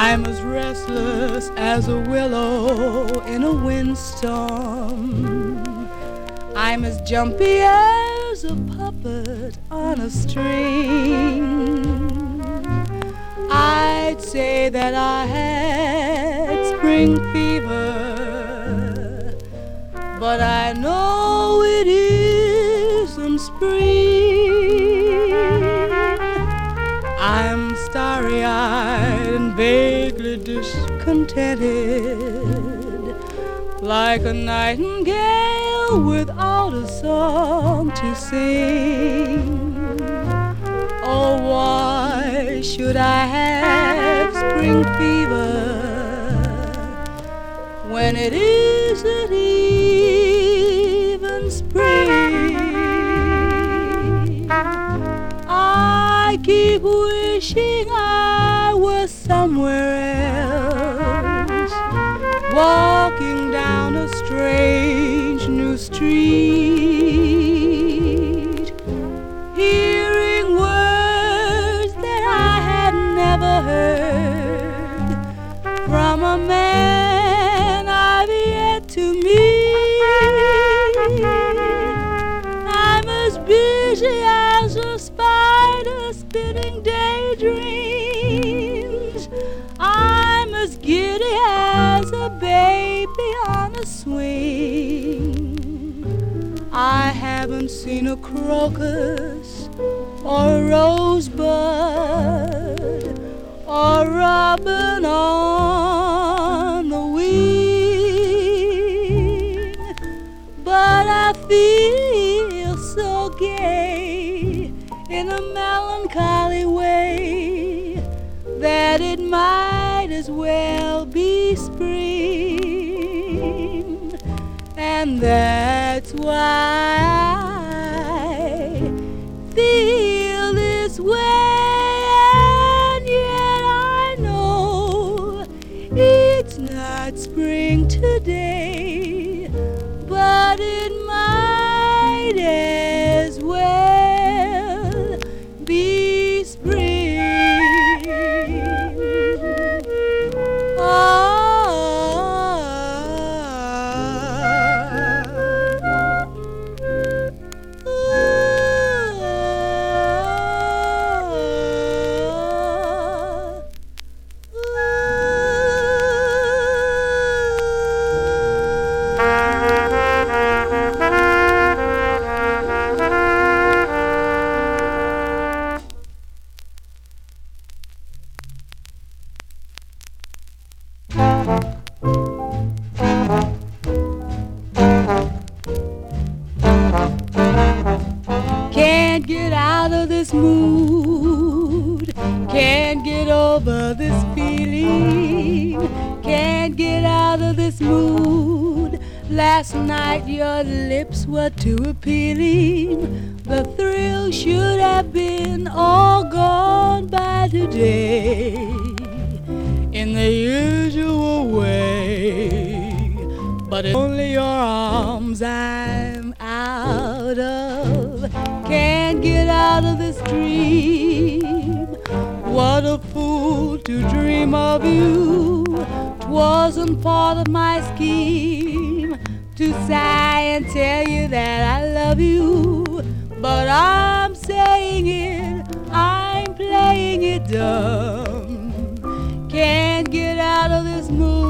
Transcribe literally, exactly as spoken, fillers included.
I'm as restless as a willow in a windstorm. I'm as jumpy as a puppet on a string. I'd say that I had spring fever, but I know it isn't spring. I'm starry-eyed and vaguely discontented, like a nightingale without a song to sing. Oh, why should I have spring fever when it isn't even spring? I keep wishing I was somewhere else, walking down a strange new street, hearing words that I had never heard from a man I've yet to meet. I'm as busy as a spider spinning daydreams. I'm as giddy as a baby on a swing. I haven't seen a crocus or a rosebud or a robin on the wing, but I feel so gay in a melancholy way that it might as well be spring. And that's why I feel this way, and yet I know it's not spring today, but it might as well be spring. Oh, can't get out of this mood, can't get over this feeling, can't get out of this mood. Last night your lips were too appealing, the thrill should have been all gone by today in the usual way, but it's only your arms I'm out of. Can't get out of this dream. What a fool to dream of you. 'Twasn't part of my scheme to sigh and tell you that I love you, but I'm saying it, I'm playing it dumb. Can't get out of this mood.